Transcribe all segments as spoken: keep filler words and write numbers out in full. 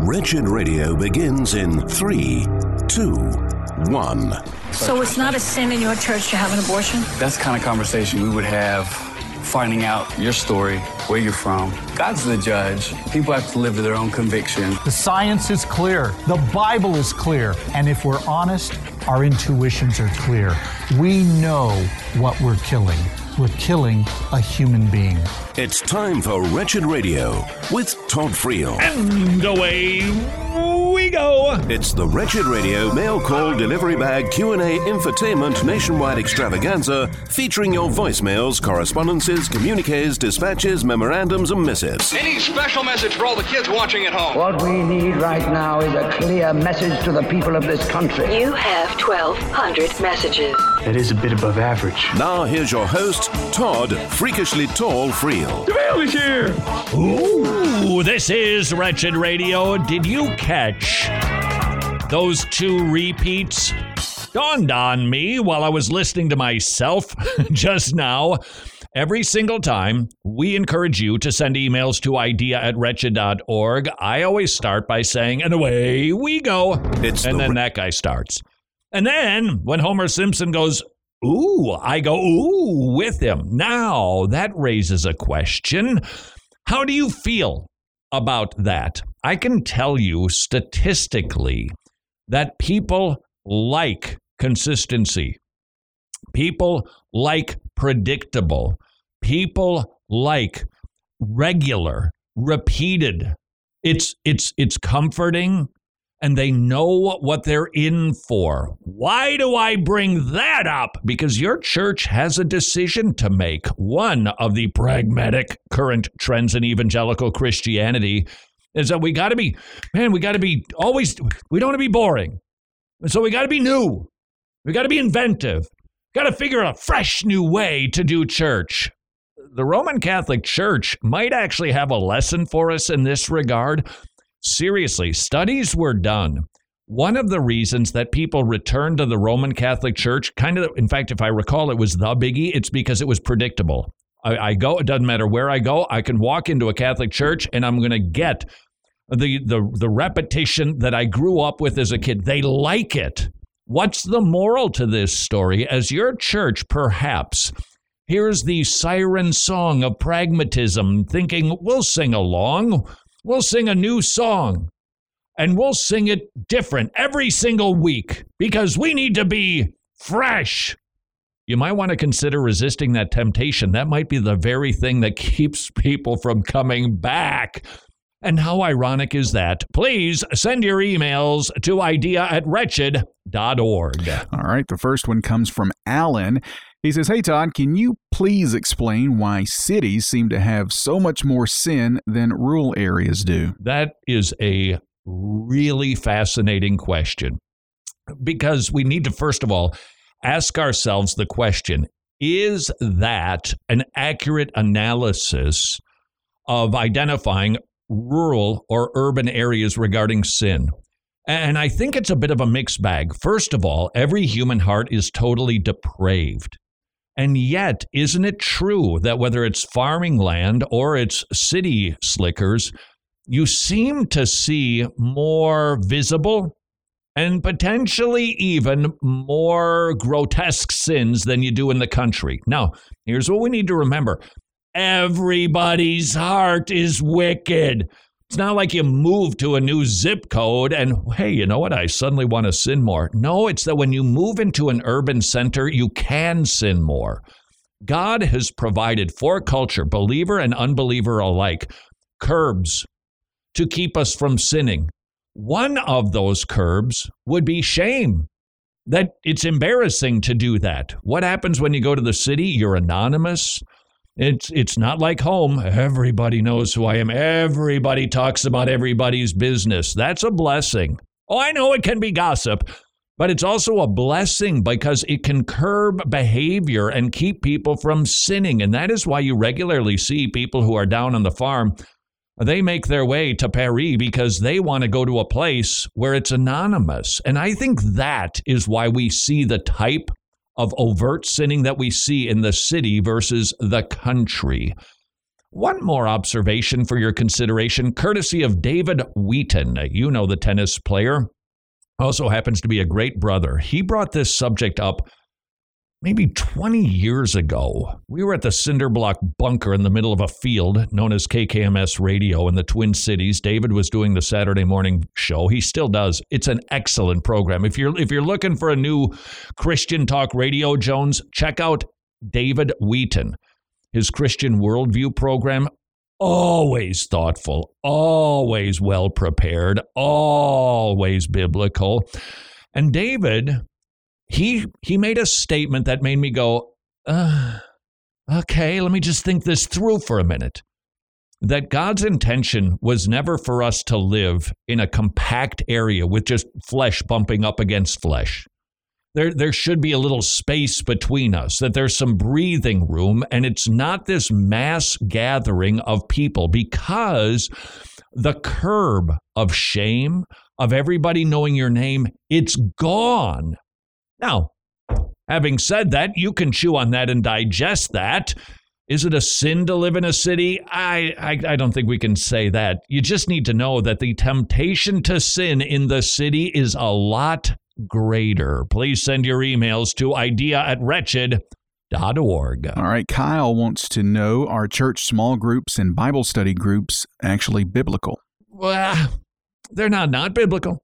Wretched Radio begins in three, two, one. So it's not a sin in your church to have an abortion? That's the kind of conversation we would have, finding out your story, where you're from. God's the judge. People have to live to their own conviction. The science is clear. The Bible is clear. And if we're honest, our intuitions are clear. We know what we're killing. We're killing a human being. It's time for Wretched Radio with Todd Friel. And away we go. It's the Wretched Radio mail call delivery bag Q and A infotainment nationwide extravaganza featuring your voicemails, correspondences, communiques, dispatches, memorandums, and missives. Any special message for all the kids watching at home? What we need right now is a clear message to the people of this country. You have twelve hundred messages. That is a bit above average. Now here's your host, Todd Freakishly Tall Friel. The mail is here. Ooh, this is Wretched Radio. Did you catch those two repeats? Dawned on me while I was listening to myself just now. Every single time, we encourage you to send emails to idea at wretched dot org. I always start by saying, and away we go. It's and the then re- that guy starts. And then when Homer Simpson goes, ooh, I go, ooh, with him. Now, that raises a question. How do you feel about that? I can tell you statistically that people like consistency. People like predictable. People like regular, repeated. It's it's it's comforting. And they know what they're in for. Why do I bring that up? Because your church has a decision to make. One of the pragmatic current trends in evangelical Christianity is that we got to be, man, we got to be always, we don't want to be boring. So we got to be new. We got to be inventive. Got to figure out a fresh new way to do church. The Roman Catholic Church might actually have a lesson for us in this regard. Seriously, studies were done. One of the reasons that people returned to the Roman Catholic Church, kind of, in fact, if I recall, it was the biggie, it's because it was predictable. I, I go, it doesn't matter where I go, I can walk into a Catholic church and I'm going to get the, the, the repetition that I grew up with as a kid. They like it. What's the moral to this story? As your church, perhaps, hears the siren song of pragmatism, thinking, we'll sing along. We'll sing a new song, and we'll sing it different every single week because we need to be fresh. You might want to consider resisting that temptation. That might be the very thing that keeps people from coming back. And how ironic is that? Please send your emails to idea at wretched dot org. All right, the first one comes from Alan. He says, hey, Todd, can you please explain why cities seem to have so much more sin than rural areas do? That is a really fascinating question because we need to, first of all, ask ourselves the question, is that an accurate analysis of identifying rural or urban areas regarding sin? And I think it's a bit of a mixed bag. First of all, every human heart is totally depraved. And yet, isn't it true that whether it's farming land or it's city slickers, you seem to see more visible and potentially even more grotesque sins than you do in the country? Now, here's what we need to remember. Everybody's heart is wicked. It's not like you move to a new zip code and, hey, you know what? I suddenly want to sin more. No, it's that when you move into an urban center, you can sin more. God has provided for culture, believer and unbeliever alike, curbs to keep us from sinning. One of those curbs would be shame. That it's embarrassing to do that. What happens when you go to the city? You're anonymous. It's it's not like home. Everybody knows who I am. Everybody talks about everybody's business. That's a blessing. Oh, I know it can be gossip, but it's also a blessing because it can curb behavior and keep people from sinning. And that is why you regularly see people who are down on the farm. They make their way to Paris because they want to go to a place where it's anonymous. And I think that is why we see the type of overt sinning that we see in the city versus the country. One more observation for your consideration, courtesy of David Wheaton. You know the tennis player. Also happens to be a great brother. He brought this subject up maybe twenty years ago. We were at the Cinderblock bunker in the middle of a field known as K K M S Radio in the Twin Cities. David was doing the Saturday morning show. He still does. It's an excellent program. If you're if you're looking for a new Christian talk radio, Jones, check out David Wheaton. His Christian Worldview program, always thoughtful, always well prepared, always biblical. And David, he he made a statement that made me go, uh, okay, let me just think this through for a minute. That God's intention was never for us to live in a compact area with just flesh bumping up against flesh. There, there should be a little space between us, that there's some breathing room, and it's not this mass gathering of people, because the curb of shame, of everybody knowing your name, it's gone. Now, having said that, you can chew on that and digest that. Is it a sin to live in a city? I, I, I don't think we can say that. You just need to know that the temptation to sin in the city is a lot greater. Please send your emails to idea at wretched dot org. All right. Kyle wants to know, are church small groups and Bible study groups actually biblical? Well, they're not not biblical.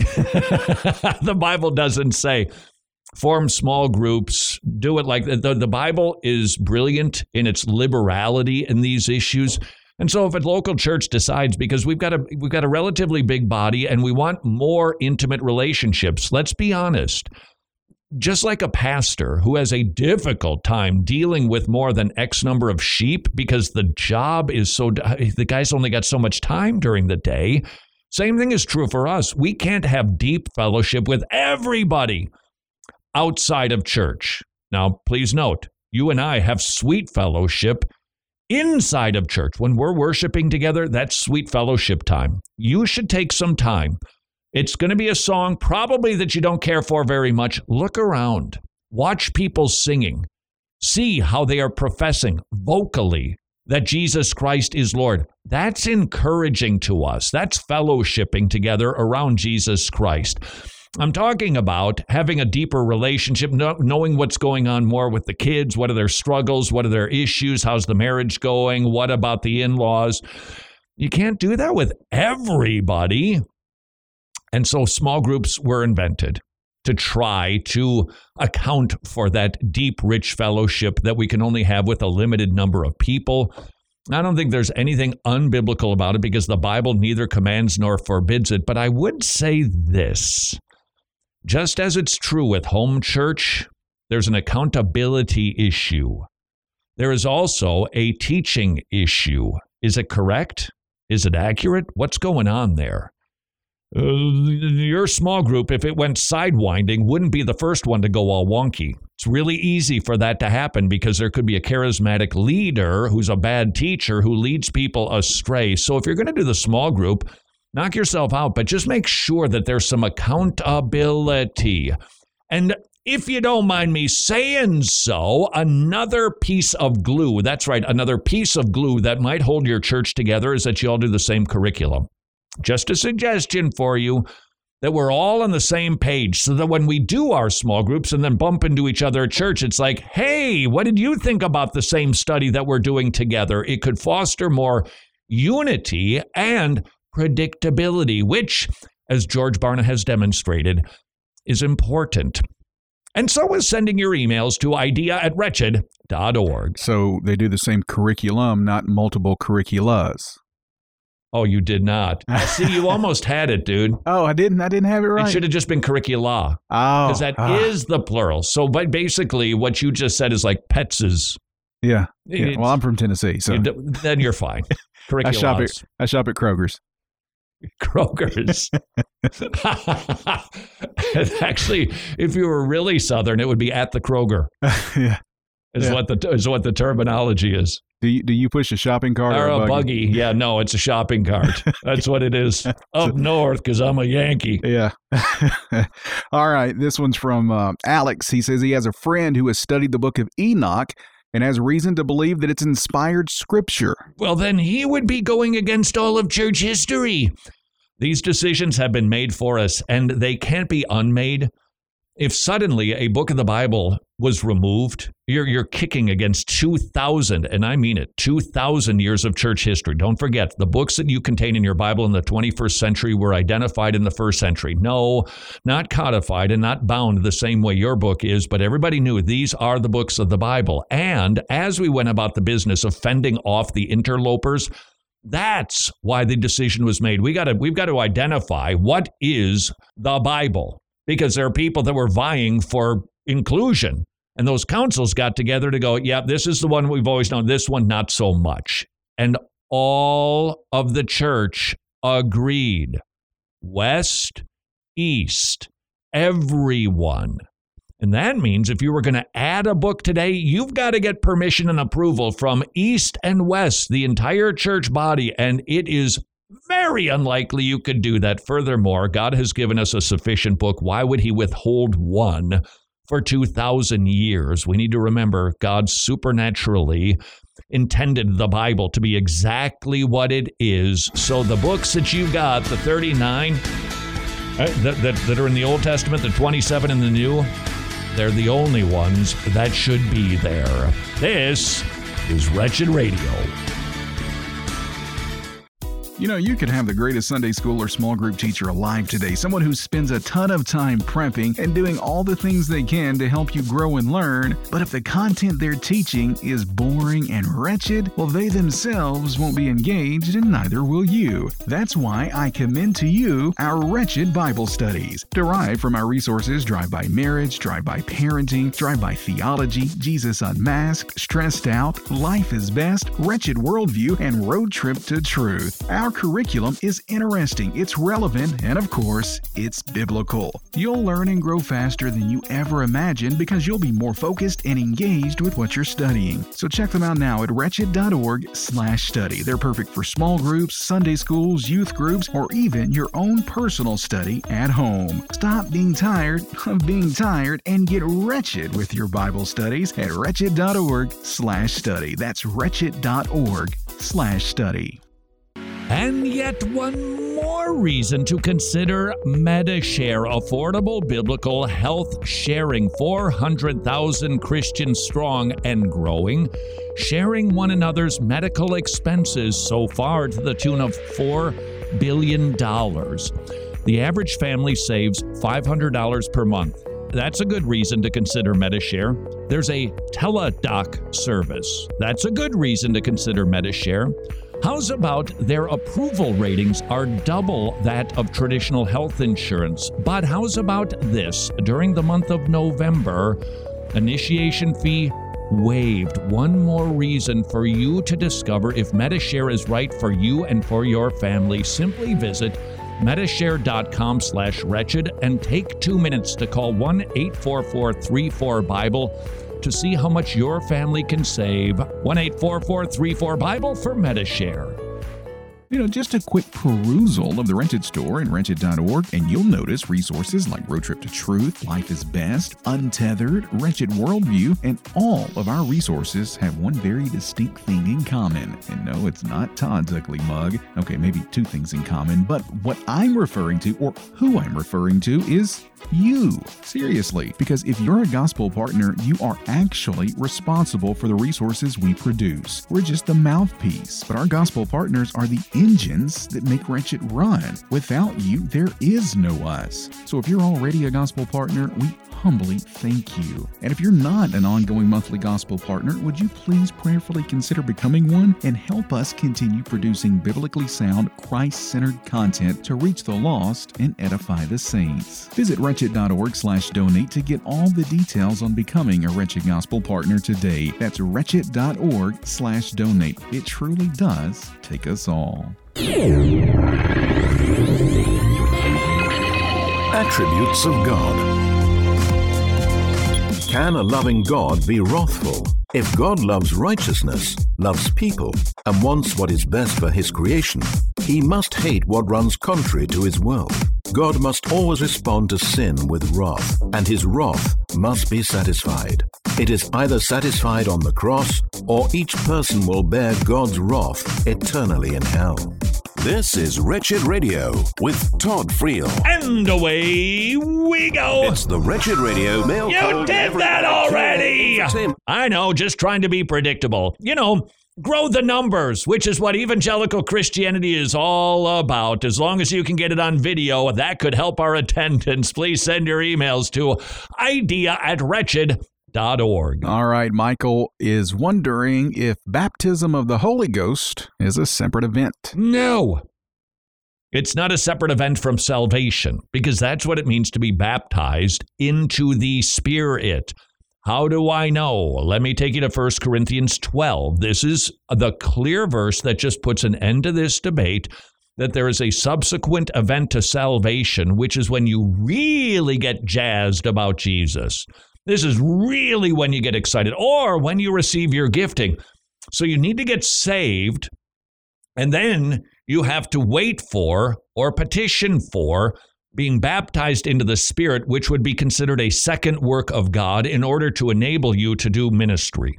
The Bible doesn't say form small groups, do it like the, the Bible is brilliant in its liberality in these issues. And so if a local church decides, because we've got a we've got a relatively big body and we want more intimate relationships, let's be honest, just like a pastor who has a difficult time dealing with more than X number of sheep because the job is so, the guy's only got so much time during the day. Same thing is true for us. We can't have deep fellowship with everybody outside of church. Now, please note, you and I have sweet fellowship inside of church. When we're worshiping together, that's sweet fellowship time. You should take some time. It's going to be a song probably that you don't care for very much. Look around. Watch people singing. See how they are professing vocally that Jesus Christ is Lord. That's encouraging to us. That's fellowshipping together around Jesus Christ. I'm talking about having a deeper relationship, knowing what's going on more with the kids. What are their struggles? What are their issues? How's the marriage going? What about the in-laws? You can't do that with everybody. And so small groups were invented to try to account for that deep, rich fellowship that we can only have with a limited number of people. I don't think there's anything unbiblical about it because the Bible neither commands nor forbids it. But I would say this. Just as it's true with home church, there's an accountability issue. There is also a teaching issue. Is it correct? Is it accurate? What's going on there? Uh, your small group, if it went sidewinding, wouldn't be the first one to go all wonky. It's really easy for that to happen because there could be a charismatic leader who's a bad teacher who leads people astray. So if you're going to do the small group, knock yourself out, but just make sure that there's some accountability. And if you don't mind me saying so, another piece of glue, that's right, another piece of glue that might hold your church together is that you all do the same curriculum. Just a suggestion for you that we're all on the same page so that when we do our small groups and then bump into each other at church, it's like, hey, what did you think about the same study that we're doing together? It could foster more unity and predictability, which, as George Barna has demonstrated, is important. And so is sending your emails to idea at wretched dot org. So they do the same curriculum, not multiple curriculas. Oh, you did not. See, you almost had it, dude. Oh, I didn't. I didn't have it right. It should have just been curricula. Oh. Because that ah. is the plural. So but basically what you just said is like petses. Yeah. yeah. Well, I'm from Tennessee, so. You then you're fine. Curriculas. I shop at, I shop at Kroger's. Kroger's. Actually, if you were really Southern, it would be at the Kroger. yeah. Is yeah. what the is what the terminology is. Do you, do you push a shopping cart or, or a a buggy? buggy? Yeah, no, it's a shopping cart. That's what it is. Up north, because I'm a Yankee. Yeah. All right. This one's from uh, Alex. He says he has a friend who has studied the book of Enoch and has reason to believe that it's inspired scripture. Well, then he would be going against all of church history. These decisions have been made for us, and they can't be unmade. If suddenly a book of the Bible was removed, you're you're kicking against two thousand, and I mean it, two thousand years of church history. Don't forget, the books that you contain in your Bible in the twenty-first century were identified in the first century. No, not codified and not bound the same way your book is, but everybody knew these are the books of the Bible. And as we went about the business of fending off the interlopers, that's why the decision was made. We gotta, we've got to identify what is the Bible, because there are people that were vying for inclusion. And those councils got together to go, yeah, this is the one we've always known, this one not so much. And all of the church agreed. West, east, everyone. And that means if you were going to add a book today, you've got to get permission and approval from east and west, the entire church body. And it is very unlikely you could do that. Furthermore, God has given us a sufficient book. Why would he withhold one for two thousand years? We need to remember God supernaturally intended the Bible to be exactly what it is. So the books that you've got, the thirty-nine uh, that, that, that are in the Old Testament, the twenty-seven in the New, they're the only ones that should be there. This is Wretched Radio. You know, you could have the greatest Sunday school or small group teacher alive today, someone who spends a ton of time prepping and doing all the things they can to help you grow and learn. But if the content they're teaching is boring and wretched, well, they themselves won't be engaged and neither will you. That's why I commend to you our Wretched Bible Studies. Derived from our resources Drive-By Marriage, Drive-By Parenting, Drive-By Theology, Jesus Unmasked, Stressed Out, Life is Best, Wretched Worldview, and Road Trip to Truth. Our curriculum is interesting, it's relevant, and of course, it's biblical. You'll learn and grow faster than you ever imagined because you'll be more focused and engaged with what you're studying. So check them out now at wretched.org slash study. They're perfect for small groups, Sunday schools, youth groups, or even your own personal study at home. Stop being tired of being tired and get wretched with your Bible studies at wretched.org slash study. That's wretched.org slash study. And yet one more reason to consider Medi-Share, affordable biblical health sharing, four hundred thousand Christians strong and growing, sharing one another's medical expenses so far to the tune of four billion dollars. The average family saves five hundred dollars per month. That's a good reason to consider Medi-Share. There's a Teladoc service. That's a good reason to consider Medi-Share. How's about their approval ratings are double that of traditional health insurance? But how's about this? During the month of November, initiation fee waived. One more reason for you to discover if Medi-Share is right for you and for your family. Simply visit Medishare.com slash wretched and take two minutes to call one eight four four three four Bible to see how much your family can save. one eight four four three four Bible for Medi-Share. You know, just a quick perusal of the Wretched store in wretched dot org, and you'll notice resources like Road Trip to Truth, Life is Best, Untethered, Wretched Worldview, and all of our resources have one very distinct thing in common. And no, it's not Todd's ugly mug. Okay, maybe two things in common, but what I'm referring to, or who I'm referring to, is you. Seriously, because if you're a gospel partner, you are actually responsible for the resources we produce. We're just the mouthpiece, but our gospel partners are the engines that make Wretched run. Without you, there is no us. So if you're already a gospel partner, we humbly thank you. And if you're not an ongoing monthly gospel partner, would you please prayerfully consider becoming one and help us continue producing biblically sound, Christ-centered content to reach the lost and edify the saints. Visit wretched.org slash donate to get all the details on becoming a Wretched Gospel partner today. That's wretched.org slash donate. It truly does take us all. Attributes of God. Can a loving God be wrathful? If God loves righteousness, loves people, and wants what is best for his creation, he must hate what runs contrary to his will. God must always respond to sin with wrath, and his wrath must be satisfied. It is either satisfied on the cross, or each person will bear God's wrath eternally in hell. This is Wretched Radio with Todd Friel. And away we go. It's the Wretched Radio mail You call. did that already. I know, just trying to be predictable. You know, grow the numbers, which is what evangelical Christianity is all about. As long as you can get it on video, that could help our attendance. Please send your emails to idea at wretched dot org. All right, Michael is wondering if baptism of the Holy Ghost is a separate event. No. It's not a separate event from salvation, because that's what it means to be baptized into the Spirit. How do I know? Let me take you to First Corinthians twelve. This is the clear verse that just puts an end to this debate, that there is a subsequent event to salvation, which is when you really get jazzed about Jesus. This is really when you get excited, or when you receive your gifting. So you need to get saved, and then you have to wait for or petition for being baptized into the Spirit, which would be considered a second work of God in order to enable you to do ministry.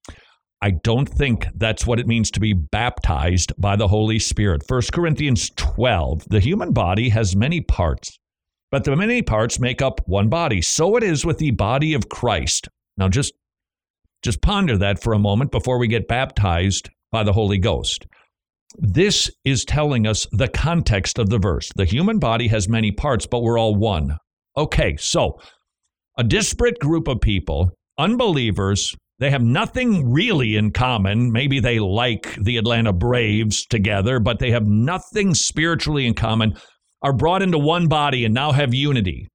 I don't think that's what it means to be baptized by the Holy Spirit. First Corinthians twelve, the human body has many parts, but the many parts make up one body. So it is with the body of Christ. Now just, just ponder that for a moment before we get baptized by the Holy Ghost. This is telling us the context of the verse. The human body has many parts, but we're all one. Okay, so a disparate group of people, unbelievers, they have nothing really in common. Maybe they like the Atlanta Braves together, but they have nothing spiritually in common, are brought into one body and now have unity.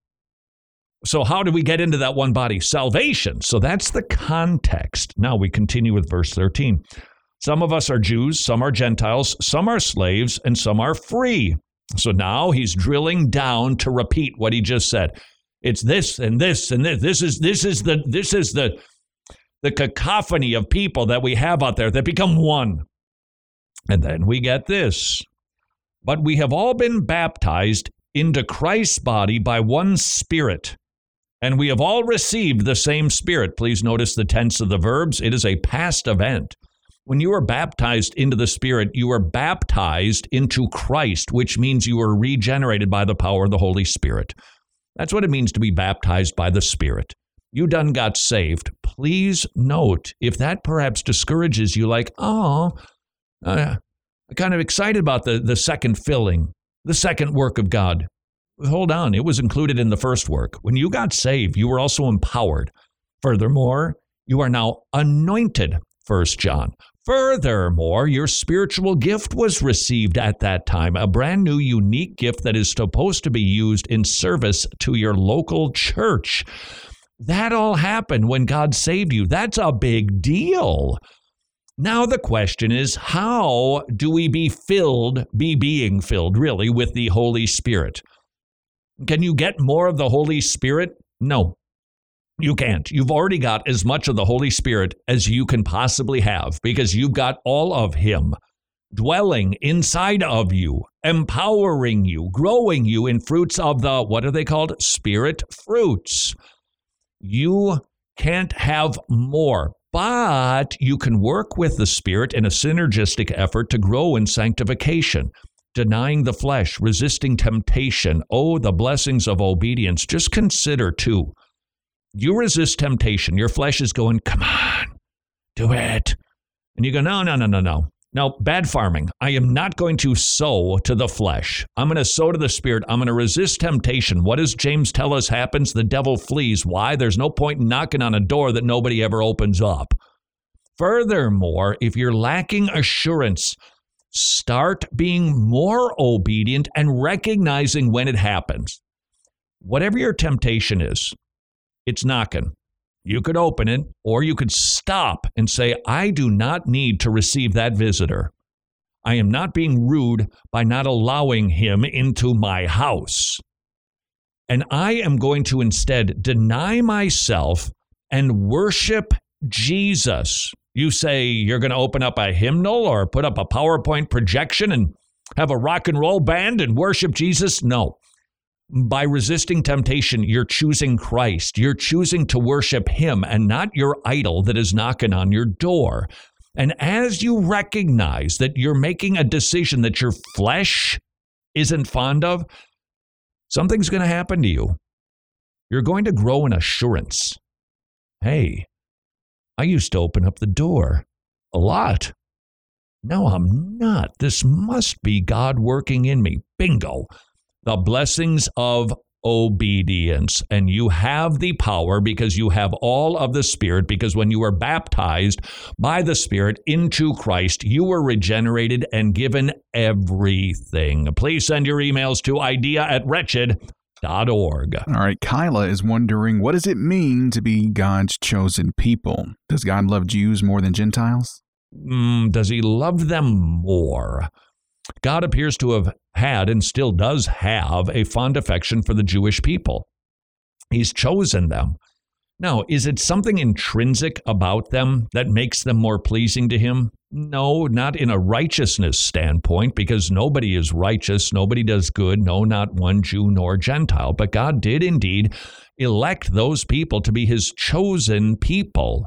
So how do we get into that one body? Salvation. So that's the context. Now we continue with verse thirteen. Some of us are Jews, some are Gentiles, some are slaves, and some are free. So now he's drilling down to repeat what he just said. It's this and this and this. This is this is the this is the the cacophony of people that we have out there that become one. And then we get this. But we have all been baptized into Christ's body by one Spirit, and we have all received the same Spirit. Please notice the tense of the verbs. It is a past event. When you are baptized into the Spirit, you are baptized into Christ, which means you are regenerated by the power of the Holy Spirit. That's what it means to be baptized by the Spirit. You done got saved. Please note, if that perhaps discourages you, like, oh, uh, I'm kind of excited about the, the second filling, the second work of God. Hold on, it was included in the first work. When you got saved, you were also empowered. Furthermore, you are now anointed, First John. Furthermore, your spiritual gift was received at that time, a brand new, unique gift that is supposed to be used in service to your local church. That all happened when God saved you. That's a big deal. Now the question is, how do we be filled, be being filled, really, with the Holy Spirit? Can you get more of the Holy Spirit? No, you can't. You've already got as much of the Holy Spirit as you can possibly have, because you've got all of Him dwelling inside of you, empowering you, growing you in fruits of the, what are they called? Spirit fruits. You can't have more. But you can work with the Spirit in a synergistic effort to grow in sanctification, denying the flesh, resisting temptation. Oh, the blessings of obedience. Just consider, too, you resist temptation. Your flesh is going, come on, do it. And you go, no, no, no, no, no. Now, bad farming. I am not going to sow to the flesh. I'm going to sow to the Spirit. I'm going to resist temptation. What does James tell us happens? The devil flees. Why? There's no point in knocking on a door that nobody ever opens up. Furthermore, if you're lacking assurance, start being more obedient and recognizing when it happens. Whatever your temptation is, it's knocking. You could open it, or you could stop and say, I do not need to receive that visitor. I am not being rude by not allowing him into my house. And I am going to instead deny myself and worship Jesus. You say you're going to open up a hymnal or put up a PowerPoint projection and have a rock and roll band and worship Jesus? No. By resisting temptation, you're choosing Christ. You're choosing to worship him and not your idol that is knocking on your door. And as you recognize that you're making a decision that your flesh isn't fond of, something's going to happen to you. You're going to grow in assurance. Hey, I used to open up the door a lot. No, I'm not. This must be God working in me. Bingo. The blessings of obedience. And you have the power because you have all of the Spirit, because when you were baptized by the Spirit into Christ, you were regenerated and given everything. Please send your emails to idea at wretched dot org. All right, Kyla is wondering, what does it mean to be God's chosen people? Does God love Jews more than Gentiles? Mm, does he love them more? God appears to have had and still does have a fond affection for the Jewish people. He's chosen them. Now, is it something intrinsic about them that makes them more pleasing to him? No, not in a righteousness standpoint, because nobody is righteous. Nobody does good. No, not one Jew nor Gentile. But God did indeed elect those people to be his chosen people.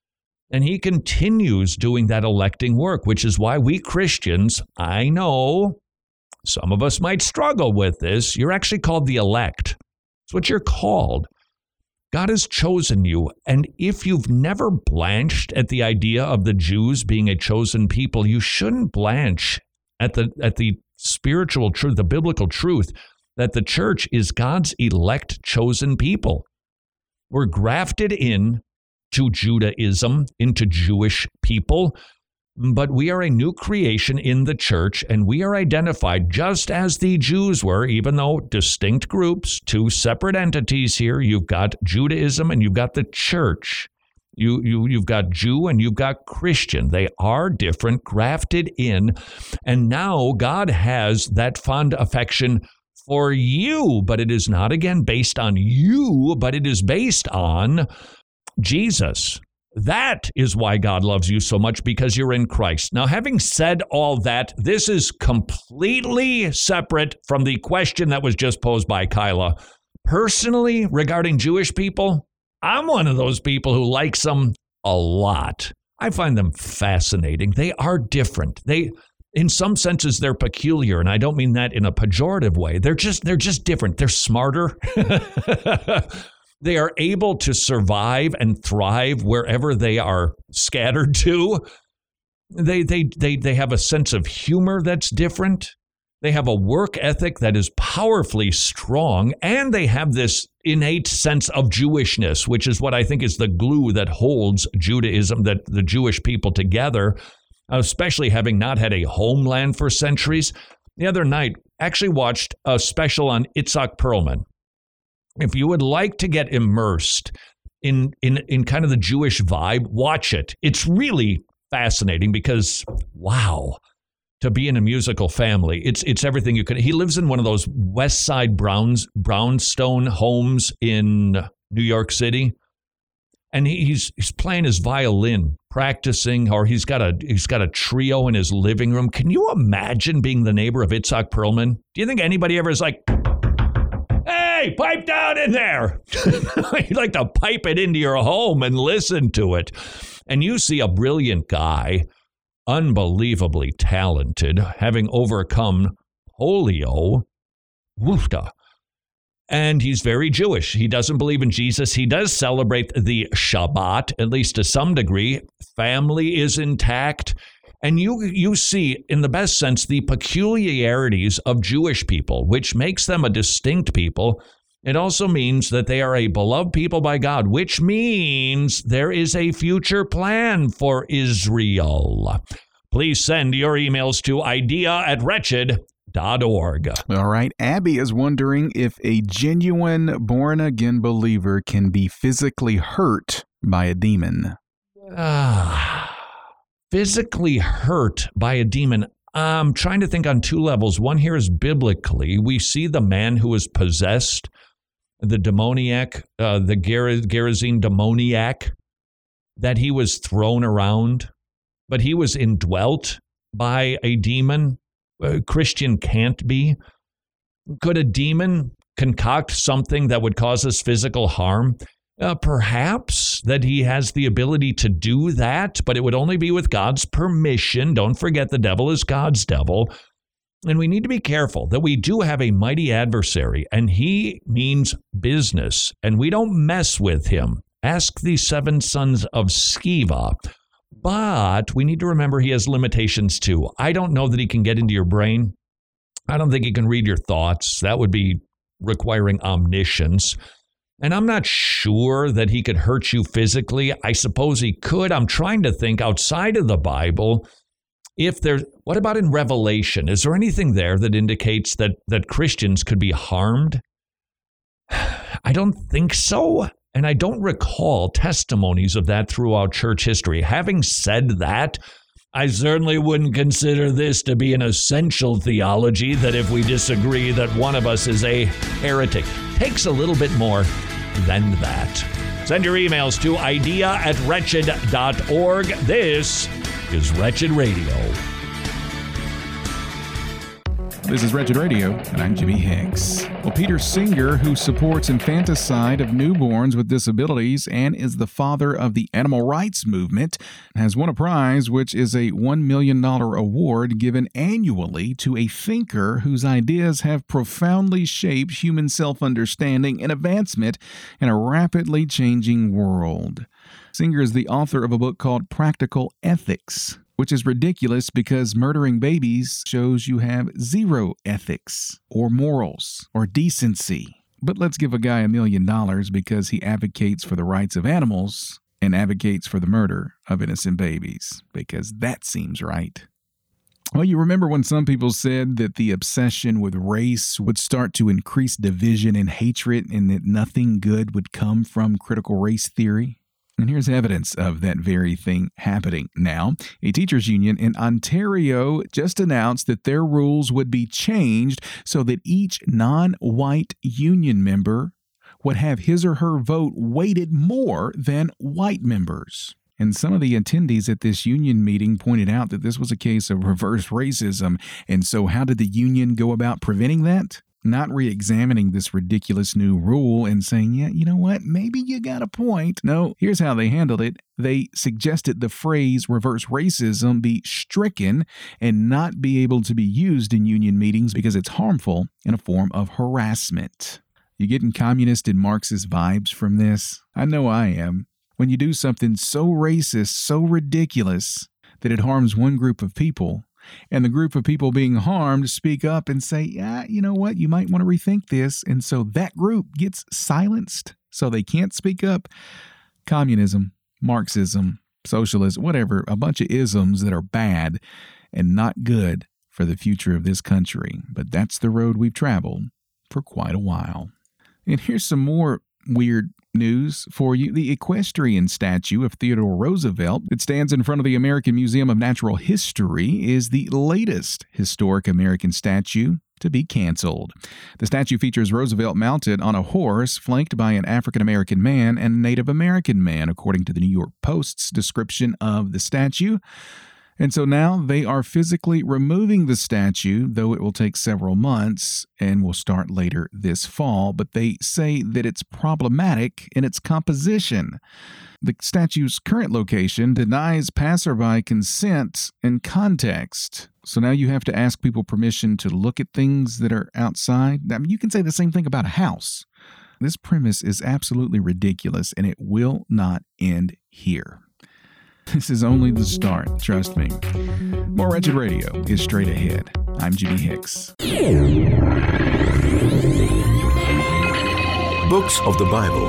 And he continues doing that electing work, which is why we Christians, I know some of us might struggle with this. You're actually called the elect. It's what you're called. God has chosen you. And if you've never blanched at the idea of the Jews being a chosen people, you shouldn't blanch at the at the spiritual truth, the biblical truth, that the church is God's elect chosen people. We're grafted in to Judaism, into Jewish people, but we are a new creation in the church, and we are identified just as the Jews were, even though distinct groups, two separate entities here. You've got Judaism and you've got the church. You, you, you've got Jew and you've got Christian. They are different, grafted in, and now God has that fond affection for you, but it is not, again, based on you, but it is based on Jesus. That is why God loves you so much, because you're in Christ. Now, having said all that, this is completely separate from the question that was just posed by Kyla. Personally, regarding Jewish people, I'm one of those people who likes them a lot. I find them fascinating. They are different. They, in some senses, they're peculiar, and I don't mean that in a pejorative way. They're just, they're just different. They're smarter. They are able to survive and thrive wherever they are scattered to. They, they, they, they have a sense of humor that's different. They have a work ethic that is powerfully strong, and they have this innate sense of Jewishness, which is what I think is the glue that holds Judaism, that the Jewish people together, especially having not had a homeland for centuries. The other night, actually watched a special on Itzhak Perlman. If you would like to get immersed in, in, in kind of the Jewish vibe, watch it. It's really fascinating because, wow, to be in a musical family, it's it's everything you could. He lives in one of those West Side Browns, brownstone homes in New York City. And he's he's playing his violin, practicing, or he's got a he's got a trio in his living room. Can you imagine being the neighbor of Itzhak Perlman? Do you think anybody ever is like, hey, pipe down in there? You'd like to pipe it into your home and listen to it. And you see a brilliant guy, unbelievably talented, having overcome polio. Woofda. And he's very Jewish. He doesn't believe in Jesus. He does celebrate the Shabbat, at least to some degree. Family is intact. And you you see, in the best sense, the peculiarities of Jewish people, which makes them a distinct people. It also means that they are a beloved people by God, which means there is a future plan for Israel. Please send your emails to idea at wretched dot org. All right. Abby is wondering if a genuine born-again believer can be physically hurt by a demon. Ah. Physically hurt by a demon. I'm trying to think on two levels. One here is biblically. We see the man who was possessed, the demoniac, uh, the Ger- Gerasene demoniac, that he was thrown around, but he was indwelt by a demon. A Christian can't be. Could a demon concoct something that would cause us physical harm? Uh, perhaps that he has the ability to do that, but it would only be with God's permission. Don't forget, the devil is God's devil. And we need to be careful that we do have a mighty adversary, and he means business, and we don't mess with him. Ask the seven sons of Sceva. But we need to remember he has limitations too. I don't know that he can get into your brain. I don't think he can read your thoughts. That would be requiring omniscience. And I'm not sure that he could hurt you physically. I suppose he could. I'm trying to think outside of the Bible. If there's, what about in Revelation? Is there anything there that indicates that, that Christians could be harmed? I don't think so. And I don't recall testimonies of that throughout church history. Having said that, I certainly wouldn't consider this to be an essential theology that if we disagree that one of us is a heretic. Takes a little bit more than that. Send your emails to idea at wretched dot org. This is Wretched Radio. This is Wretched Radio, and I'm Jimmy Hicks. Well, Peter Singer, who supports infanticide of newborns with disabilities and is the father of the animal rights movement, has won a prize, which is a one million dollars award given annually to a thinker whose ideas have profoundly shaped human self-understanding and advancement in a rapidly changing world. Singer is the author of a book called Practical Ethics, which is ridiculous because murdering babies shows you have zero ethics or morals or decency. But let's give a guy a million dollars because he advocates for the rights of animals and advocates for the murder of innocent babies, because that seems right. Well, you remember when some people said that the obsession with race would start to increase division and hatred and that nothing good would come from critical race theory? And here's evidence of that very thing happening now. A teachers' union in Ontario just announced that their rules would be changed so that each non-white union member would have his or her vote weighted more than white members. And some of the attendees at this union meeting pointed out that this was a case of reverse racism. And so how did the union go about preventing that? Not re-examining this ridiculous new rule and saying, yeah, you know what, maybe you got a point. No, here's how they handled it. They suggested the phrase reverse racism be stricken and not be able to be used in union meetings because it's harmful in a form of harassment. You getting communist and Marxist vibes from this? I know I am. When you do something so racist, so ridiculous that it harms one group of people, and the group of people being harmed speak up and say, yeah, you know what, you might want to rethink this. And so that group gets silenced so they can't speak up. Communism, Marxism, socialism, whatever, a bunch of isms that are bad and not good for the future of this country. But that's the road we've traveled for quite a while. And here's some more weird news for you. The equestrian statue of Theodore Roosevelt that stands in front of the American Museum of Natural History is the latest historic American statue to be canceled. The statue features Roosevelt mounted on a horse flanked by an African-American man and a Native American man, according to the New York Post's description of the statue. And so now they are physically removing the statue, though it will take several months and will start later this fall. But they say that it's problematic in its composition. The statue's current location denies passerby consent and context. So now you have to ask people permission to look at things that are outside. I mean, you can say the same thing about a house. This premise is absolutely ridiculous, and it will not end here. This is only the start, trust me. More Wretched Radio is straight ahead. I'm Jimmy Hicks. Books of the Bible.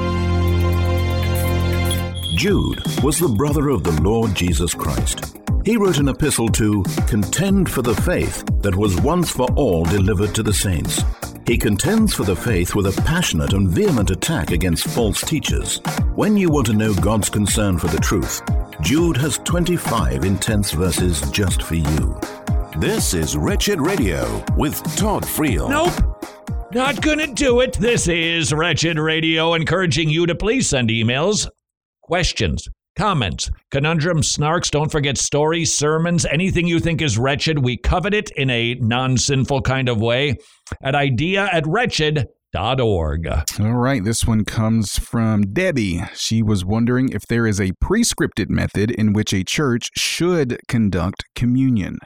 Jude was the brother of the Lord Jesus Christ. He wrote an epistle to contend for the faith that was once for all delivered to the saints. He contends for the faith with a passionate and vehement attack against false teachers. When you want to know God's concern for the truth, Jude has twenty-five intense verses just for you. This is Wretched Radio with Todd Friel. Nope, not gonna do it. This is Wretched Radio, encouraging you to please send emails, questions, comments, conundrums, snarks. Don't forget stories, sermons, anything you think is wretched. We covet it in a non-sinful kind of way at idea at wretched dot org. All right, this one comes from Debbie. She was wondering if there is a prescripted method in which a church should conduct communion.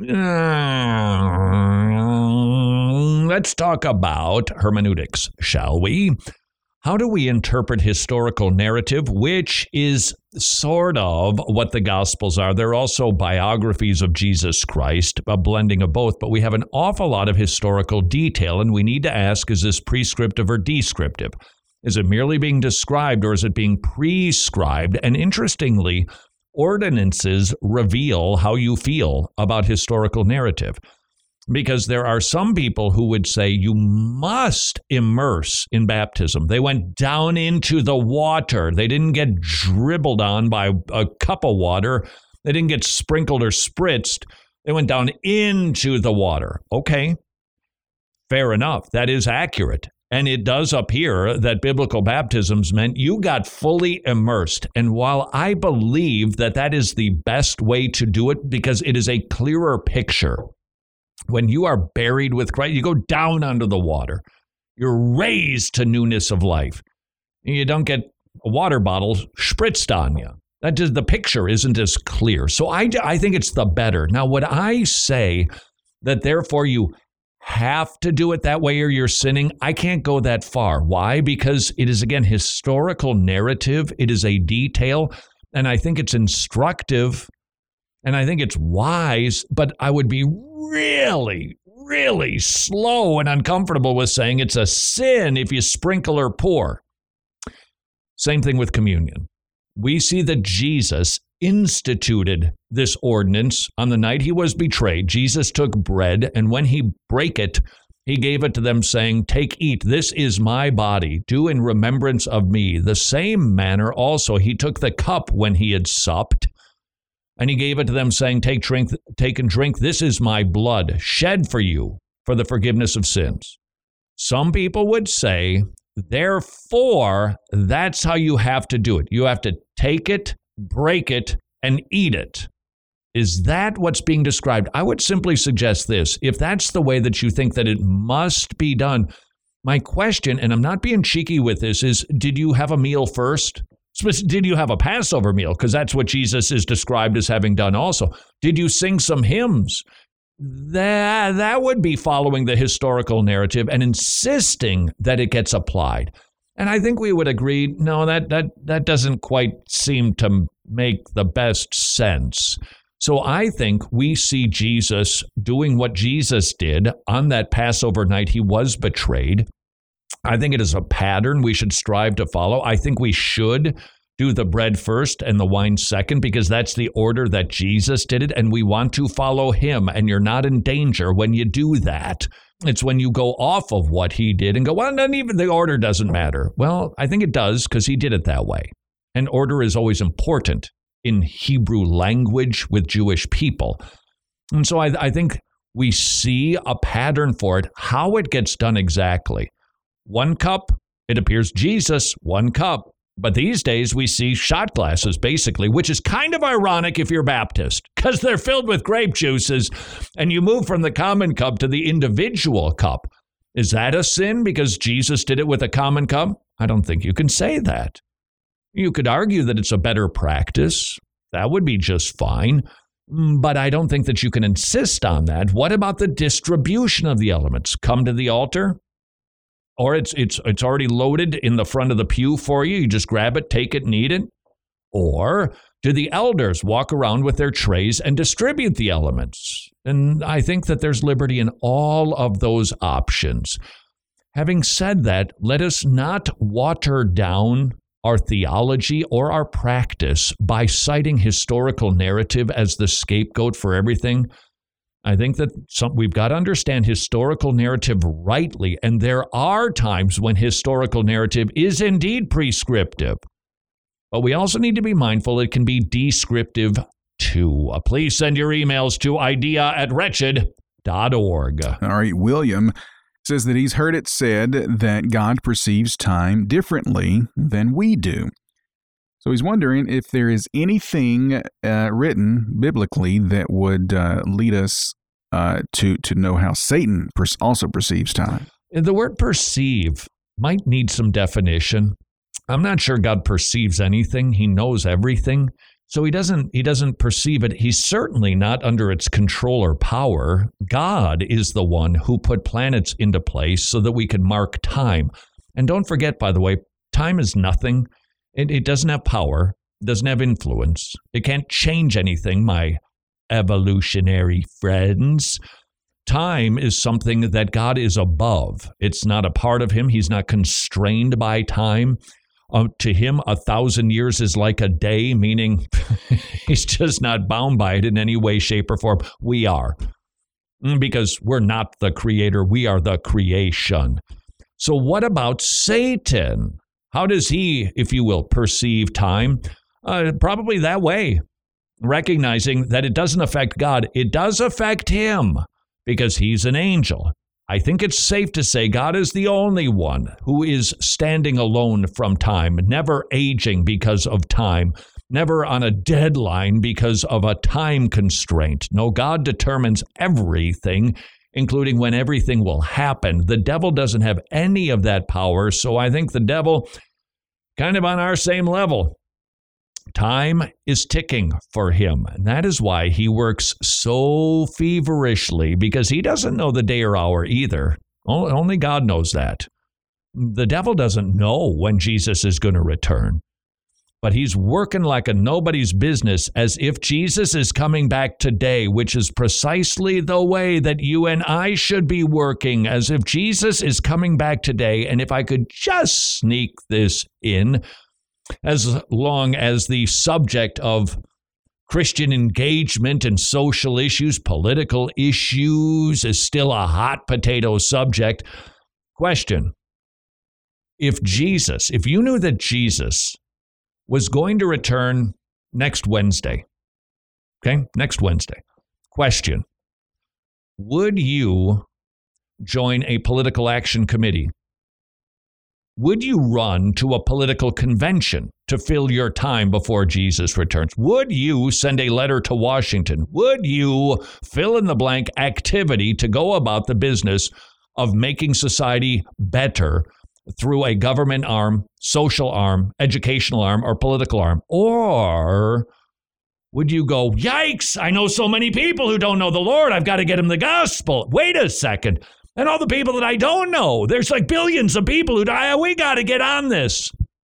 Uh, let's talk about hermeneutics, shall we? How do we interpret historical narrative, which is sort of what the Gospels are? They're also biographies of Jesus Christ, a blending of both, but we have an awful lot of historical detail, and we need to ask, is this prescriptive or descriptive? Is it merely being described, or is it being prescribed? And interestingly, ordinances reveal how you feel about historical narrative. Because there are some people who would say you must immerse in baptism. They went down into the water. They didn't get dribbled on by a cup of water. They didn't get sprinkled or spritzed. They went down into the water. Okay, fair enough. That is accurate. And it does appear that biblical baptisms meant you got fully immersed. And while I believe that that is the best way to do it because it is a clearer picture, when you are buried with Christ, you go down under the water. You're raised to newness of life. You don't get a water bottle spritzed on you. That just, the picture isn't as clear. So I, I think it's the better. Now, would I say that therefore you have to do it that way or you're sinning? I can't go that far. Why? Because it is, again, historical narrative. It is a detail, and I think it's instructive. And I think it's wise, but I would be really, really slow and uncomfortable with saying it's a sin if you sprinkle or pour. Same thing with communion. We see that Jesus instituted this ordinance on the night he was betrayed. Jesus took bread, and when he brake it, he gave it to them, saying, "Take, eat, this is my body. Do in remembrance of me." The same manner also he took the cup when he had supped, and he gave it to them, saying, Take, drink, take and drink. This is my blood, shed for you for the forgiveness of sins. Some people would say, therefore, that's how you have to do it. You have to take it, break it, and eat it. Is that what's being described? I would simply suggest this. If that's the way that you think that it must be done, my question, and I'm not being cheeky with this, is did you have a meal first? Did you have a Passover meal? Because that's what Jesus is described as having done also. Did you sing some hymns? That, that would be following the historical narrative and insisting that it gets applied. And I think we would agree, no, that that that doesn't quite seem to make the best sense. So I think we see Jesus doing what Jesus did on that Passover night he was betrayed. I think it is a pattern we should strive to follow. I think we should do the bread first and the wine second because that's the order that Jesus did it, and we want to follow him, and you're not in danger when you do that. It's when you go off of what he did and go, well, then even the order doesn't matter. Well, I think it does because he did it that way. And order is always important in Hebrew language with Jewish people. And so I, I think we see a pattern for it, how it gets done exactly. One cup, it appears Jesus, one cup. But these days we see shot glasses, basically, which is kind of ironic if you're Baptist, because they're filled with grape juices, and you move from the common cup to the individual cup. Is that a sin because Jesus did it with a common cup? I don't think you can say that. You could argue that it's a better practice. That would be just fine. But I don't think that you can insist on that. What about the distribution of the elements? Come to the altar, or it's it's it's already loaded in the front of the pew for you. You just grab it, take it, and eat it. Or do the elders walk around with their trays and distribute the elements? And I think that there's liberty in all of those options. Having said that, let us not water down our theology or our practice by citing historical narrative as the scapegoat for everything. I think that some, we've got to understand historical narrative rightly, and there are times when historical narrative is indeed prescriptive. But we also need to be mindful it can be descriptive too. Uh, please send your emails to idea at wretched dot org. All right, William says that he's heard it said that God perceives time differently than we do. So he's wondering if there is anything uh, written biblically that would uh, lead us uh, to, to know how Satan per- also perceives time. The word perceive might need some definition. I'm not sure God perceives anything. He knows everything. So he doesn't he doesn't perceive it. He's certainly not under its control or power. God is the one who put planets into place so that we can mark time. And don't forget, by the way, time is nothing. It, it doesn't have power, doesn't have influence. It can't change anything, my evolutionary friends. Time is something that God is above. It's not a part of him. He's not constrained by time. Uh, to him, a thousand years is like a day, meaning he's just not bound by it in any way, shape, or form. We are, because we're not the creator. We are the creation. So what about Satan? How does he, if you will, perceive time? Uh, probably that way, recognizing that it doesn't affect God. It does affect him because he's an angel. I think it's safe to say God is the only one who is standing alone from time, never aging because of time, never on a deadline because of a time constraint. No, God determines everything, including when everything will happen. The devil doesn't have any of that power, so I think the devil kind of on our same level. Time is ticking for him, and that is why he works so feverishly, because he doesn't know the day or hour either. Only God knows that. The devil doesn't know when Jesus is going to return, but he's working like a nobody's business as if Jesus is coming back today, which is precisely the way that you and I should be working, as if Jesus is coming back today. And if I could just sneak this in, as long as the subject of Christian engagement and social issues, political issues, is still a hot potato subject. Question: If Jesus, if you knew that Jesus was going to return next Wednesday, okay, next Wednesday, question, would you join a political action committee? Would you run to a political convention to fill your time before Jesus returns? Would you send a letter to Washington? Would you fill in the blank activity to go about the business of making society better through a government arm, social arm, educational arm, or political arm? Or would you go, yikes, I know so many people who don't know the Lord, I've got to get them the gospel. Wait a second. And all the people that I don't know, there's like billions of people who die. We got to get on this.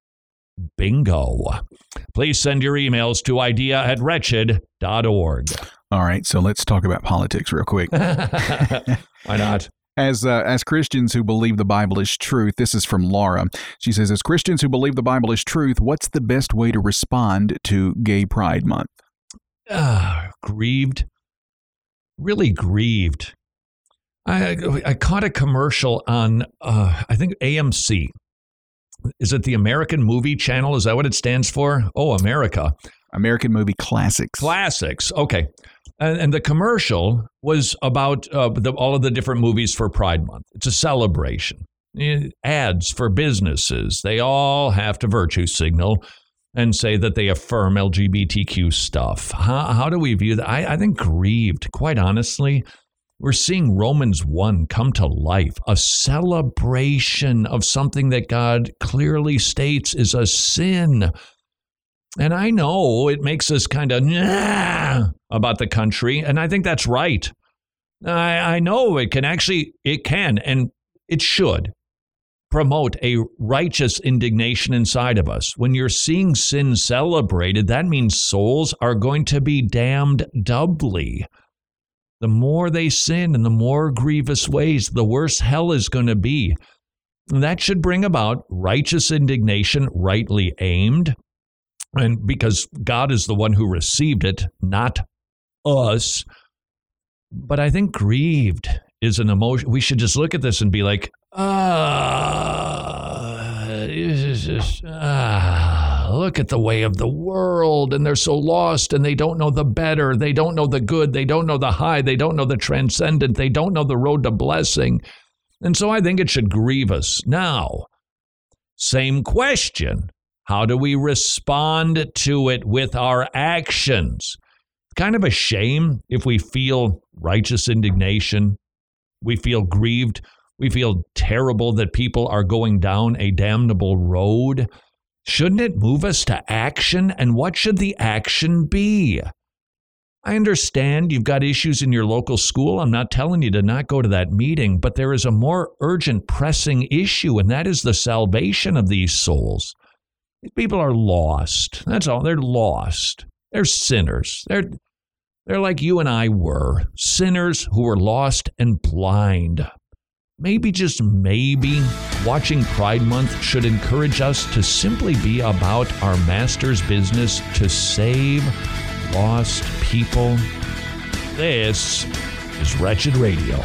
Bingo. Please send your emails to idea at wretched dot org. All right, so let's talk about politics real quick. Why not? As uh, as Christians who believe the Bible is truth, this is from Laura. She says, as Christians who believe the Bible is truth, what's the best way to respond to Gay Pride Month? Uh, grieved. Really grieved. I, I caught a commercial on, uh, I think, A M C. Is it the American Movie Channel? Is that what it stands for? Oh, America. American Movie Classics. Classics. Okay. And, and the commercial was about uh, the, all of the different movies for Pride Month. It's a celebration. Ads for businesses. They all have to virtue signal and say that they affirm L G B T Q stuff. How, how do we view that? I, I think grieved, quite honestly. We're seeing Romans one come to life, a celebration of something that God clearly states is a sin. And I know it makes us kind of nah about the country, and I think that's right. I, I know it can actually, it can, and it should promote a righteous indignation inside of us. When you're seeing sin celebrated, that means souls are going to be damned doubly. The more they sin in the more grievous ways, the worse hell is going to be. And that should bring about righteous indignation, rightly aimed. And because God is the one who received it, not us. But I think grieved is an emotion. We should just look at this and be like, ah, it's just, ah, look at the way of the world. And they're so lost and they don't know the better. They don't know the good. They don't know the high. They don't know the transcendent. They don't know the road to blessing. And so I think it should grieve us. Now, same question. How do we respond to it with our actions? Kind of a shame if we feel righteous indignation, we feel grieved, We feel terrible that people are going down a damnable road. Shouldn't it move us to action? And what should the action be? I understand you've got issues in your local school. I'm not telling you to not go to that meeting, but there is a more urgent, pressing issue, and that is the salvation of these souls. These people are lost. That's all. They're lost. They're sinners. They're, they're like you and I were, sinners who were lost and blind. Maybe, just maybe, watching Pride Month should encourage us to simply be about our Master's business to save lost people. This is Wretched Radio.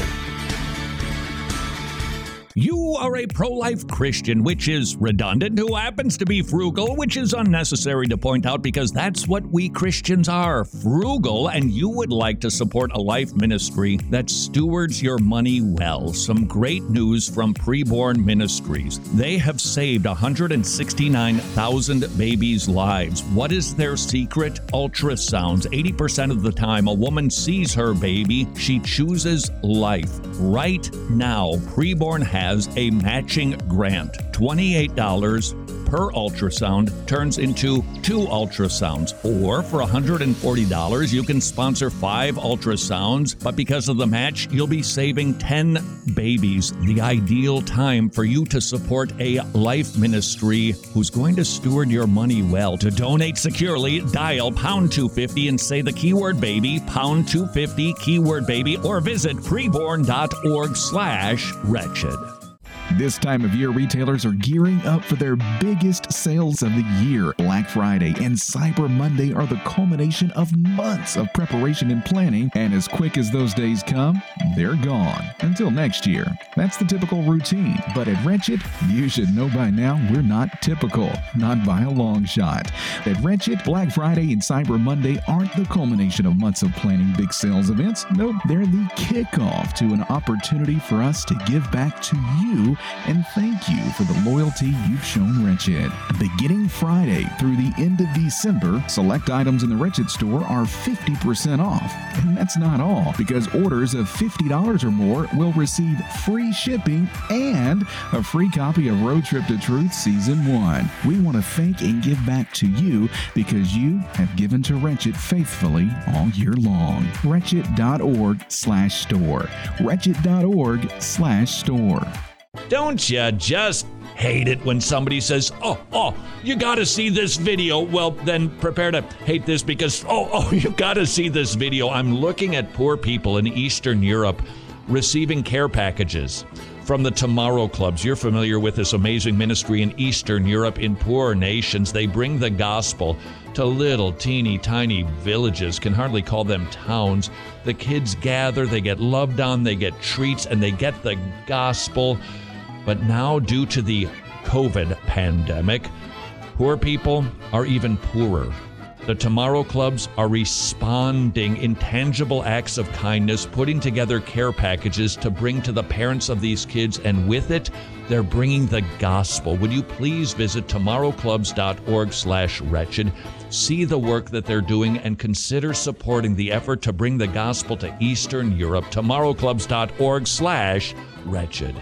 You are a pro-life Christian, which is redundant, who happens to be frugal, which is unnecessary to point out because that's what we Christians are, frugal, and you would like to support a life ministry that stewards your money well. Some great news from Preborn Ministries. They have saved one hundred sixty-nine thousand babies' lives. What is their secret? Ultrasounds. eighty percent of the time a woman sees her baby, she chooses life. Right now, Preborn has has a matching grant. twenty-eight dollars per ultrasound turns into two ultrasounds. Or for one hundred forty dollars, you can sponsor five ultrasounds, but because of the match, you'll be saving ten babies. The ideal time for you to support a life ministry who's going to steward your money well. To donate securely, dial pound two fifty and say the keyword baby, pound two fifty, keyword baby, or visit preborn.org slash wretched. This time of year, retailers are gearing up for their biggest sales of the year. Black Friday and Cyber Monday are the culmination of months of preparation and planning, and as quick as those days come, they're gone. Until next year. That's the typical routine. But at Wretched, you should know by now we're not typical. Not by a long shot. At Wretched, Black Friday and Cyber Monday aren't the culmination of months of planning big sales events. Nope, they're the kickoff to an opportunity for us to give back to you and thank you for the loyalty you've shown Wretched. Beginning Friday through the end of December, select items in the Wretched store are fifty percent off. And that's not all, because orders of fifty dollars or more will receive free shipping and a free copy of Road Trip to Truth Season one. We want to thank and give back to you because you have given to Wretched faithfully all year long. Wretched.org slash store. Wretched.org slash store. Don't you just hate it when somebody says, oh, oh, you got to see this video? Well, then prepare to hate this because, oh, oh, you got to see this video. I'm looking at poor people in Eastern Europe receiving care packages from the Tomorrow Clubs. You're familiar with this amazing ministry in Eastern Europe in poor nations. They bring the gospel to little teeny tiny villages, can hardly call them towns. The kids gather, they get loved on, they get treats, and they get the gospel. But now, due to the COVID pandemic, poor people are even poorer. The Tomorrow Clubs are responding in tangible acts of kindness, putting together care packages to bring to the parents of these kids, and with it, they're bringing the gospel. Would you please visit tomorrowclubs.org slash wretched, see the work that they're doing, and consider supporting the effort to bring the gospel to Eastern Europe. tomorrowclubs.org slash wretched.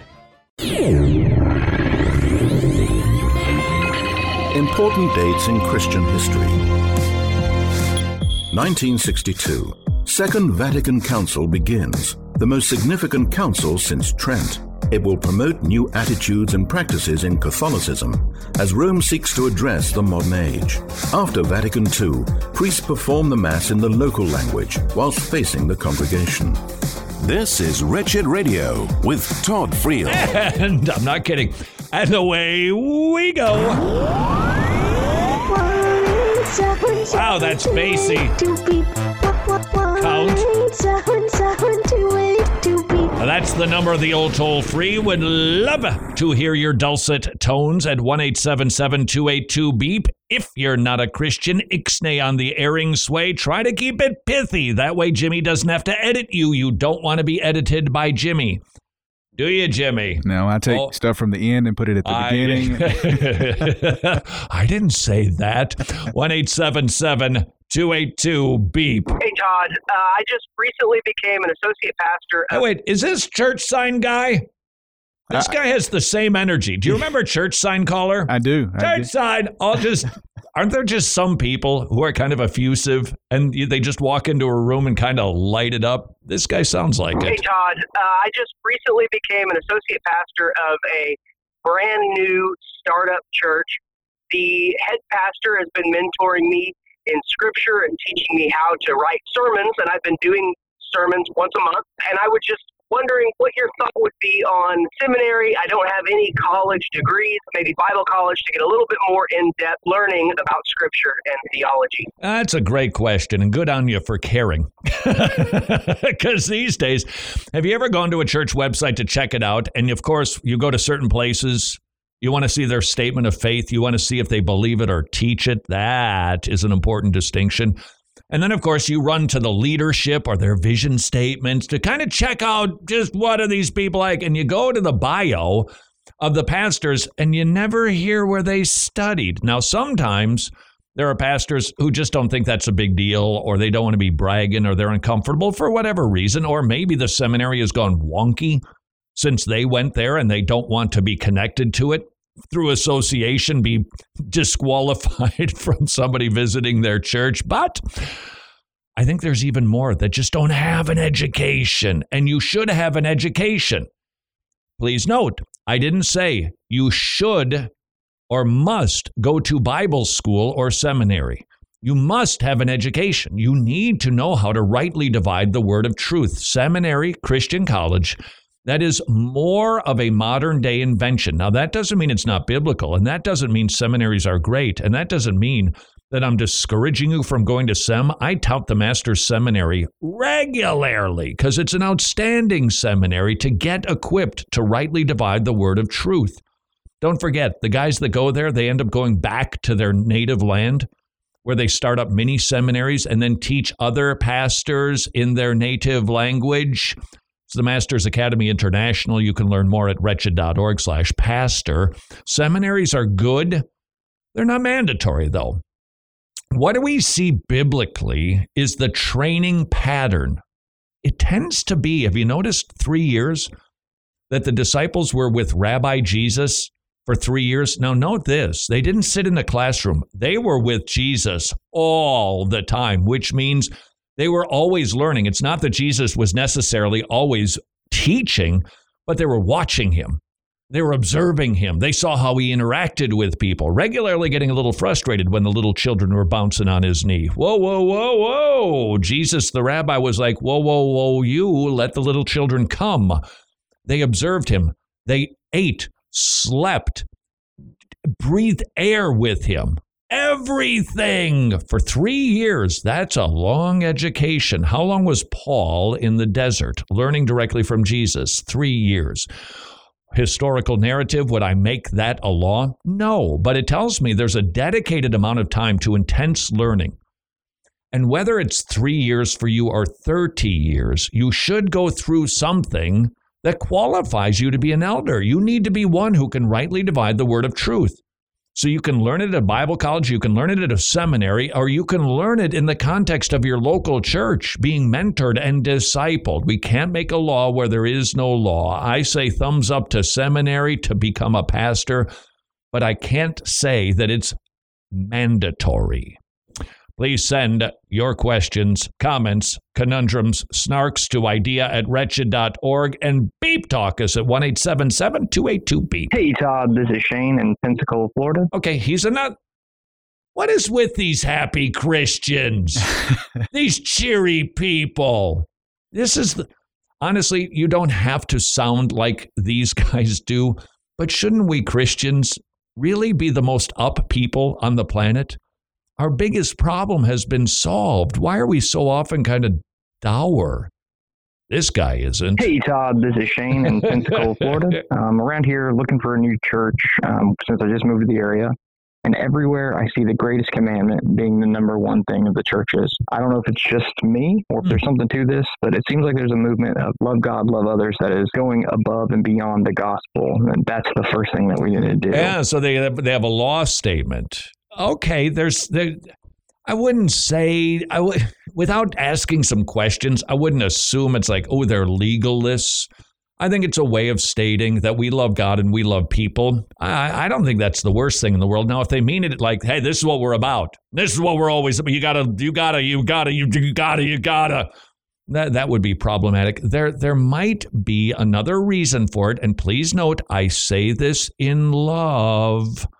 Important dates in Christian history. nineteen sixty-two. Second Vatican Council begins, the most significant council since Trent. It will promote new attitudes and practices in Catholicism as Rome seeks to address the modern age. After Vatican Two, priests perform the Mass in the local language whilst facing the congregation. This is Wretched Radio with Todd Friel. And I'm not kidding. And away we go. Wow, that's bassy. Count. That's the number of the old toll-free. Would love to hear your dulcet tones at one eight seven seven, two eight two, beep. If you're not a Christian, ixnay on the airing sway. Try to keep it pithy. That way Jimmy doesn't have to edit you. You don't want to be edited by Jimmy. Do you, Jimmy? No, I take oh, stuff from the end and put it at the I, beginning. I didn't say that. one eight seven seven, two eight two, beep. Hey, Todd. Uh, I just recently became an associate pastor. Oh, wait, is this church sign guy? This guy has the same energy. Do you remember Church Sign Caller? I do. I Church do. Sign. I'll just, aren't there just some people who are kind of effusive and you, they just walk into a room and kind of light it up? This guy sounds like Hey, it. Todd. Uh, I just recently became an associate pastor of a brand new startup church. The head pastor has been mentoring me in scripture and teaching me how to write sermons, and I've been doing sermons once a month. And I was just wondering what your thought would be on seminary. I don't have any college degrees, maybe Bible college, to get a little bit more in-depth learning about scripture and theology. That's a great question, and good on you for caring. Because these days, have you ever gone to a church website to check it out? And of course, you go to certain places, you want to see their statement of faith, you want to see if they believe it or teach it. That is an important distinction. And then, of course, you run to the leadership or their vision statements to kind of check out just what are these people like. And you go to the bio of the pastors and you never hear where they studied. Now, sometimes there are pastors who just don't think that's a big deal, or they don't want to be bragging, or they're uncomfortable for whatever reason, or maybe the seminary has gone wonky since they went there and they don't want to be connected to it. Through association, be disqualified from somebody visiting their church. But I think there's even more that just don't have an education, and you should have an education. Please note, I didn't say you should or must go to Bible school or seminary. You must have an education. You need to know how to rightly divide the word of truth. Seminary, Christian college, that is more of a modern day invention. Now, that doesn't mean it's not biblical, and that doesn't mean seminaries are great, and that doesn't mean that I'm discouraging you from going to SEM. I tout the Master's Seminary regularly because it's an outstanding seminary to get equipped to rightly divide the word of truth. Don't forget, the guys that go there, they end up going back to their native land where they start up mini seminaries and then teach other pastors in their native language. It's the Masters Academy International. You can learn more at wretched.org slash pastor. Seminaries are good. They're not mandatory, though. What do we see biblically is the training pattern. It tends to be, have you noticed three years that the disciples were with Rabbi Jesus for three years? Now, note this. They didn't sit in the classroom. They were with Jesus all the time, which means they were always learning. It's not that Jesus was necessarily always teaching, but they were watching him. They were observing him. They saw how he interacted with people, regularly getting a little frustrated when the little children were bouncing on his knee. Whoa, whoa, whoa, whoa. Jesus, the rabbi, was like, whoa, whoa, whoa, you let the little children come. They observed him. They ate, slept, breathed air with him. Everything for three years. That's a long education. How long was Paul in the desert learning directly from Jesus? Three years. Historical narrative, would I make that a law? No, but it tells me there's a dedicated amount of time to intense learning. And whether it's three years for you or thirty years, you should go through something that qualifies you to be an elder. You need to be one who can rightly divide the word of truth. So you can learn it at a Bible college, you can learn it at a seminary, or you can learn it in the context of your local church, being mentored and discipled. We can't make a law where there is no law. I say thumbs up to seminary to become a pastor, but I can't say that it's mandatory. Please send your questions, comments, conundrums, snarks to idea at wretched dot org and beep talk us at one eight seven seven, two eight two, beep. Hey, Todd, this is Shane in Pensacola, Florida. Okay, he's another. What is with these happy Christians? These cheery people. This is the. Honestly, you don't have to sound like these guys do, but shouldn't we Christians really be the most up people on the planet? Our biggest problem has been solved. Why are we so often kind of dour? This guy isn't. Hey, Todd, this is Shane in Pensacola, Florida. I'm around here looking for a new church um, since I just moved to the area. And everywhere I see the greatest commandment being the number one thing of the churches. I don't know if it's just me or if mm. there's something to this, but it seems like there's a movement of love God, love others that is going above and beyond the gospel. And that's the first thing that we need to do. Yeah, so they have, they have a law statement. Okay, there's there. I wouldn't say I would without asking some questions. I wouldn't assume it's like, oh, they're legalists. I think it's a way of stating that we love God and we love people. I, I don't think that's the worst thing in the world. Now, if they mean it like, hey, this is what we're about. This is what we're always about. You gotta, you gotta, you gotta, you, you gotta, you gotta. That that would be problematic. There, there might be another reason for it. And please note, I say this in love.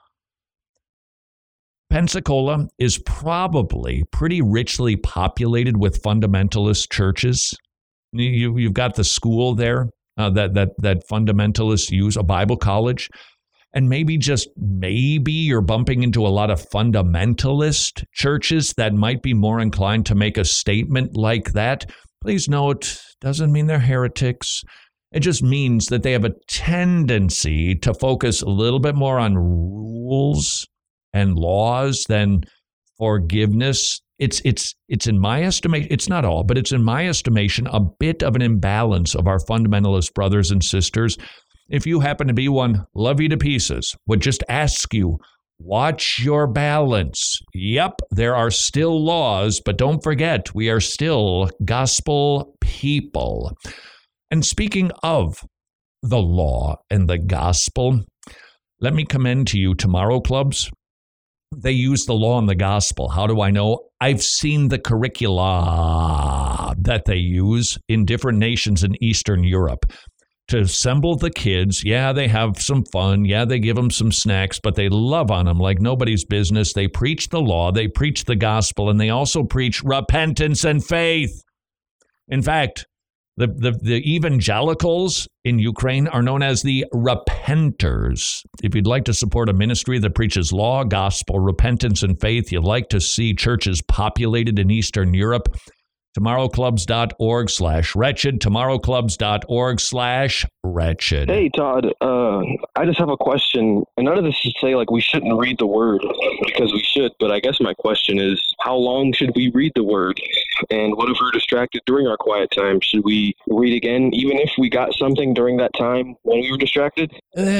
Pensacola is probably pretty richly populated with fundamentalist churches. You, you've got the school there. Uh, that that that fundamentalists use, a Bible college, and maybe just maybe you're bumping into a lot of fundamentalist churches that might be more inclined to make a statement like that. Please note, doesn't mean they're heretics. It just means that they have a tendency to focus a little bit more on rules and laws than forgiveness. It's it's it's in my estimation, it's not all, but it's in my estimation a bit of an imbalance of our fundamentalist brothers and sisters. If you happen to be one, love you to pieces, would just ask you, watch your balance. Yep, there are still laws, but don't forget, we are still gospel people. And speaking of the law and the gospel, let me commend to you Tomorrow Clubs. They use the law and the gospel. How do I know? I've seen the curricula that they use in different nations in Eastern Europe to assemble the kids. Yeah, they have some fun. Yeah, they give them some snacks, but they love on them like nobody's business. They preach the law, they preach the gospel, and they also preach repentance and faith. In fact, The, the the evangelicals in Ukraine are known as the repenters. If you'd like to support a ministry that preaches law, gospel, repentance, and faith, you'd like to see churches populated in Eastern Europe, tomorrowclubs.org slash wretched, tomorrowclubs.org slash wretched. Hey, Todd, uh, I just have a question. And none of this is to say, like, we shouldn't read the word, because we should. But I guess my question is, how long should we read the word? And what if we're distracted during our quiet time? Should we read again, even if we got something during that time when we were distracted?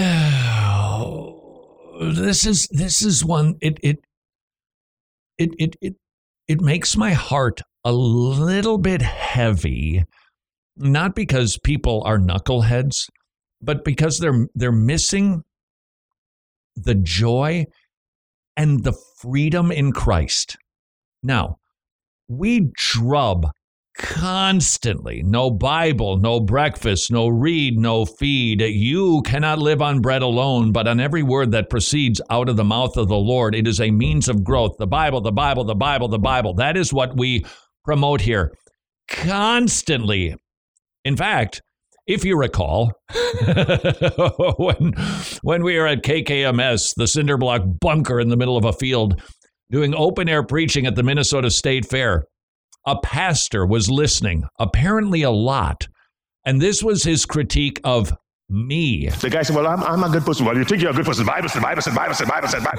Oh, this is this is one. It it it it it it makes my heart a little bit heavy, not because people are knuckleheads, but because they're they're missing the joy and the freedom in Christ. Now, we drub constantly, no Bible, no breakfast, no read, no feed. You cannot live on bread alone, but on every word that proceeds out of the mouth of the Lord. It is a means of growth. The Bible, the Bible, the Bible, the Bible. That is what we promote here constantly. In fact, if you recall, when, when we were at K K M S, the cinder block bunker in the middle of a field, doing open-air preaching at the Minnesota State Fair, a pastor was listening, apparently a lot, and this was his critique of me. The guy said, well, I'm, I'm a good person. Well, you think you're a good person. Bible said, Bible said, Bible said, Bible said,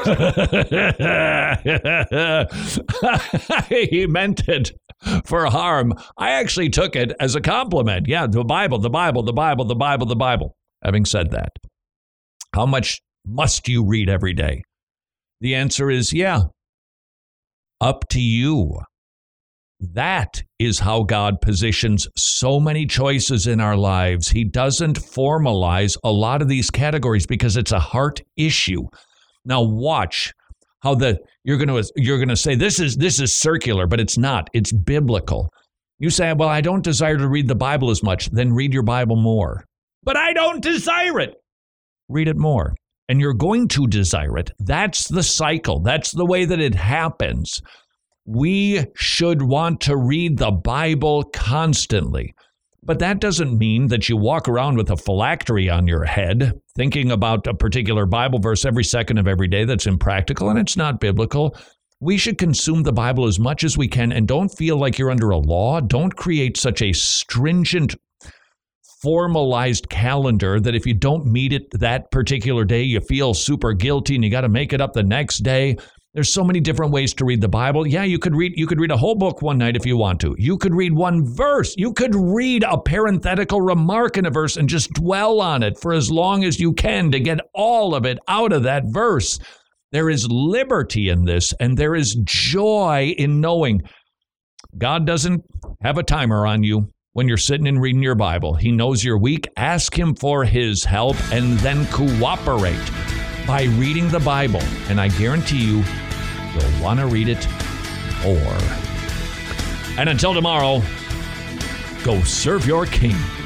Bible said. He meant it for harm. I actually took it as a compliment. Yeah, the Bible, the Bible, the Bible, the Bible, the Bible. Having said that, how much must you read every day? The answer is, yeah, up to you. That is how God positions so many choices in our lives. He doesn't formalize a lot of these categories because it's a heart issue. Now watch how the you're going to you're going to say this is this is circular, but it's not. It's biblical. You say, "Well, I don't desire to read the Bible as much." Then read your Bible more. But I don't desire it. Read it more. And you're going to desire it. That's the cycle. That's the way that it happens. We should want to read the Bible constantly. But that doesn't mean that you walk around with a phylactery on your head, thinking about a particular Bible verse every second of every day. That's impractical and it's not biblical. We should consume the Bible as much as we can and don't feel like you're under a law. Don't create such a stringent, formalized calendar that if you don't meet it that particular day, you feel super guilty and you got to make it up the next day. There's so many different ways to read the Bible. Yeah, you could read you could read a whole book one night if you want to. You could read one verse. You could read a parenthetical remark in a verse and just dwell on it for as long as you can to get all of it out of that verse. There is liberty in this, and there is joy in knowing God doesn't have a timer on you when you're sitting and reading your Bible. He knows you're weak. Ask him for his help and then cooperate by reading the Bible. And I guarantee you, you'll want to read it more. And until tomorrow, go serve your King.